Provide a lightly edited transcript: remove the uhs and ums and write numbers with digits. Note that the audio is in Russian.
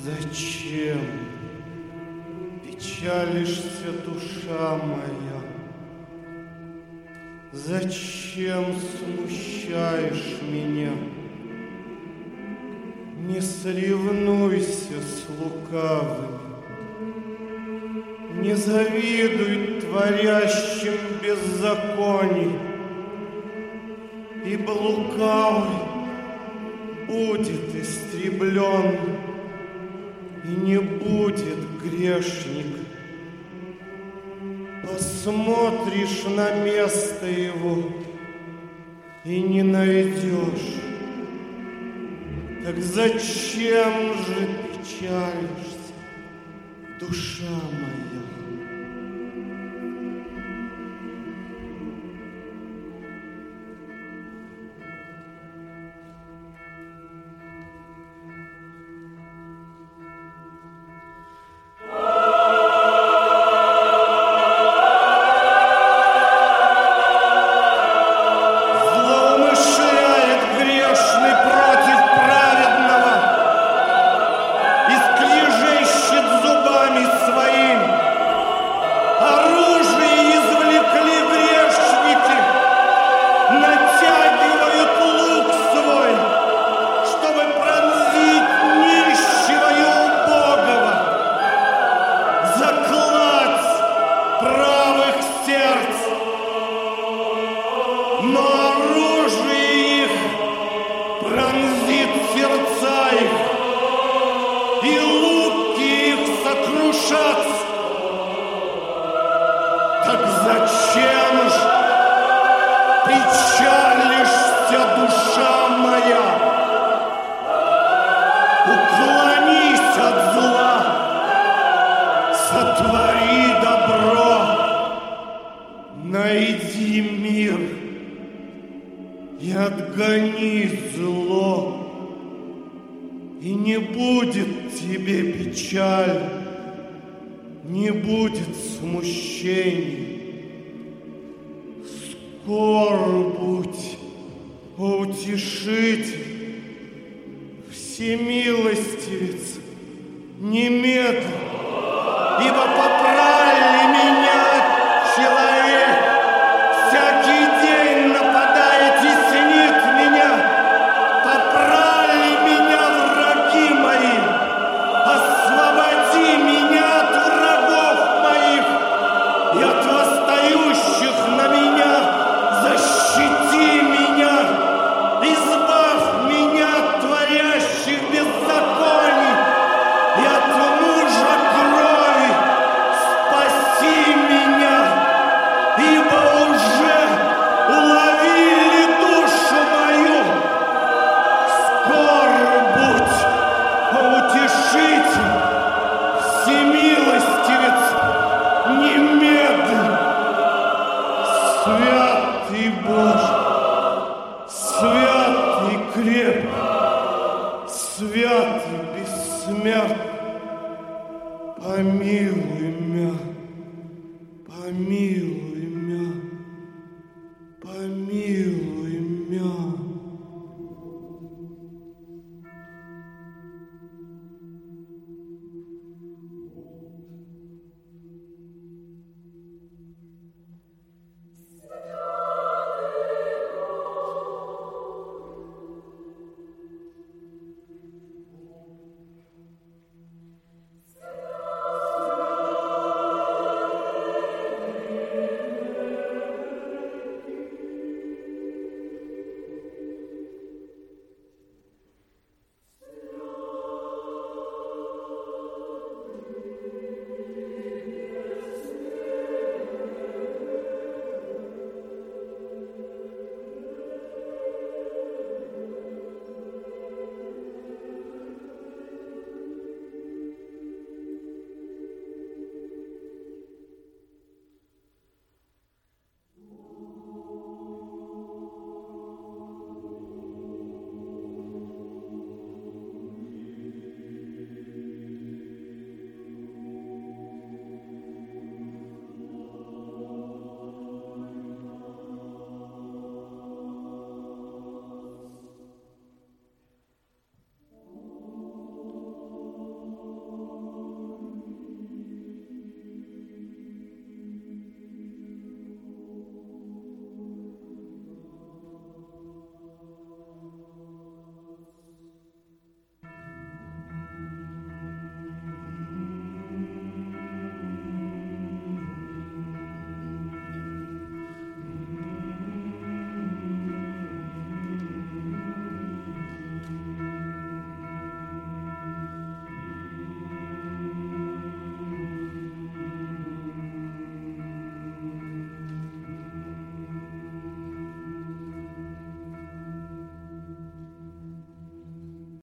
Зачем печалишься, душа моя? Зачем смущаешь меня? Не соревнуйся с лукавым, не завидуй творящим беззаконий, ибо лукавый будет истреблен, и не будет грешник. Посмотришь на место его и не найдешь. Так зачем же печалишься, душа моя? Но оружие их пронзит сердца их, и луки их сокрушатся. Так зачем ж печалишься, душа моя? Уклонись от зла, сотвори добро, найди мир и отгони зло, и не будет тебе печали, не будет смущений. Скоро будь, о утешитель, всемилостивец, немедли, ибо поправили меня человек, всякий день нападает и снит меня. Поправили меня враги мои, освободи меня от врагов моих и от восстающих на меня, защити меня, избавь меня от творящих беззаконий и от мужа крови, спаси меня, ибо уже уловили душу мою. Скоро будь, о утешитель, всемилостивец, немедли. Святый Боже, святый крепкий, святый бессмертный, помилуй меня, помилуй.